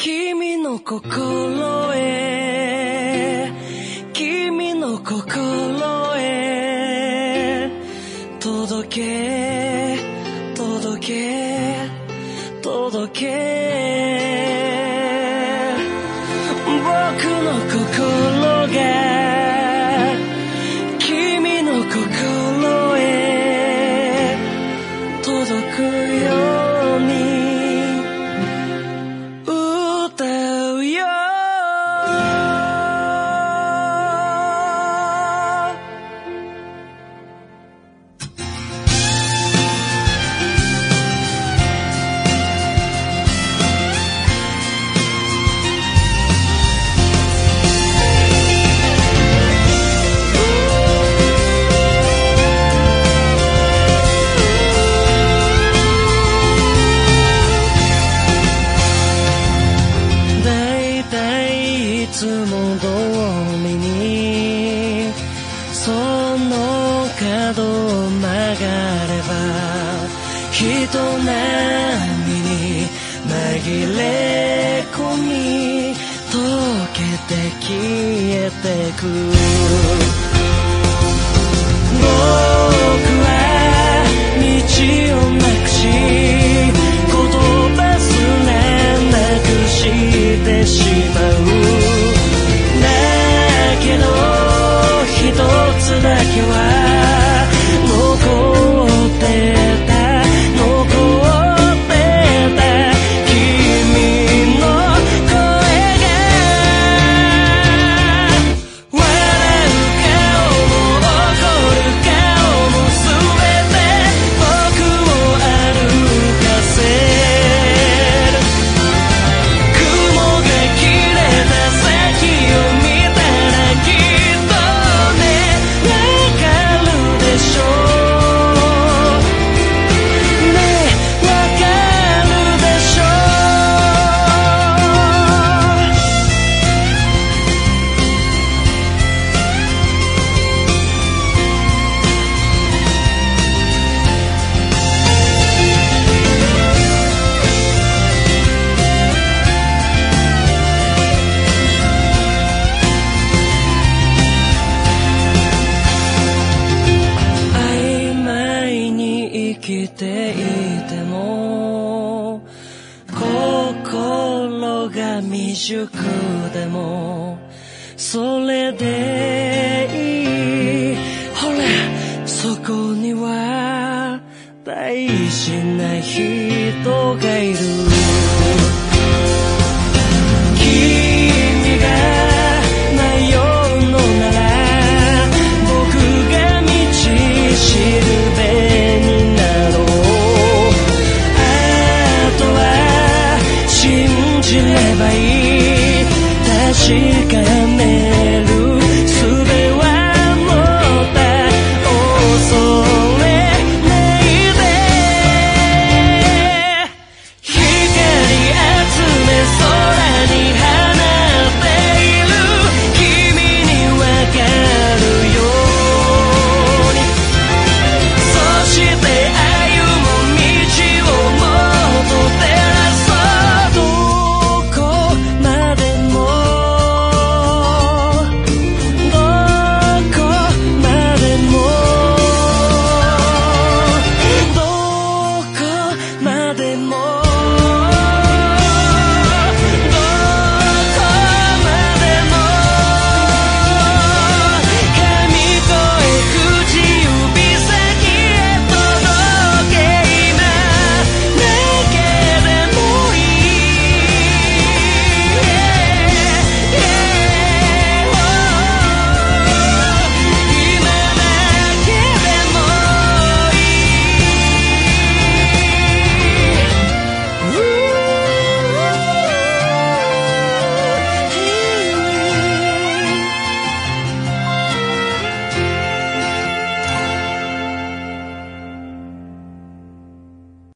君の心へ君の心へ届け届け届け僕の心が君の心へ届くように歌うよいつも通りにその角を曲がれば人波に紛れ込み溶けて消えてく僕は道をなくし言葉すらなくしてしまうだけど一つだけは残ってた君の声が笑う顔も怒る顔も全て僕を歩かせる雲が切れた先を見たらきっとねわかるでしょうねわかるでしょう曖昧に生きていても心が未熟でもそれでいいほらそこには大事な人がいる君が迷うのなら僕が道しるべになろうあとは信じればいい確か